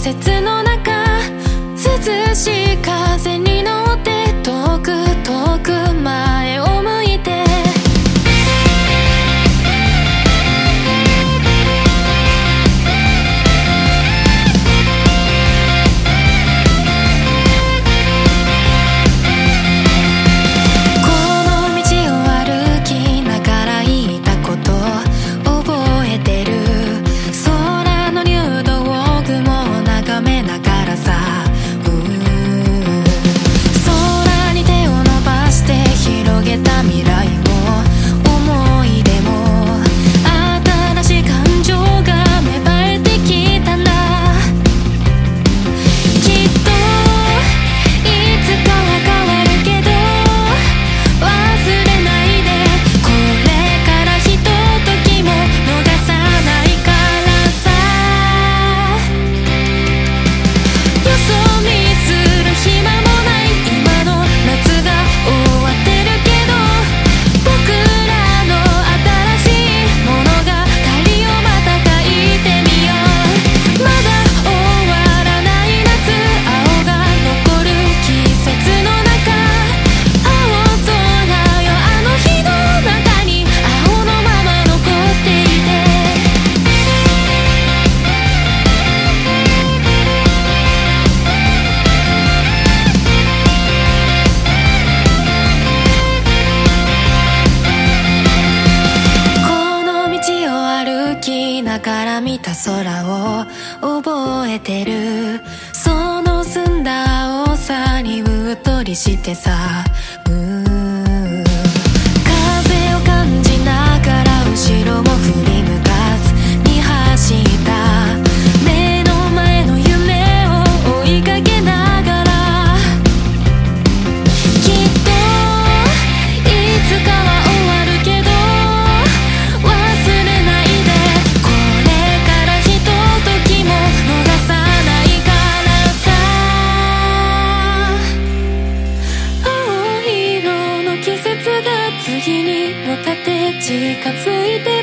節の中、涼しい風に乗って遠く遠く前を向いて、この道を歩きながら言ったこと覚えてる。空の入道雲を眺めながらさ、空に手を伸ばして広げた未来も思い出も、新しい感情が芽生えてきたんだ。きっといつかは変わるけど忘れないで、これからひとときも逃さないからさ。よそ見する暇もない今の夏が終わってるけど、僕らの新しい物語をまた書いてみよう。まだ終わらない夏、青が残る季節の中、青空よあの日の中に青のまま残っていて、この道を歩きながら見た空を覚えてる。その澄んだ青さにうっとりしてさ、風を感じながら後ろも振り向かずに走った。目の前の夢を追いかけながら、きっといつかは終わるけど忘れないで、これからひとときも逃さないからさ。青色の季節が次に向かって近づいて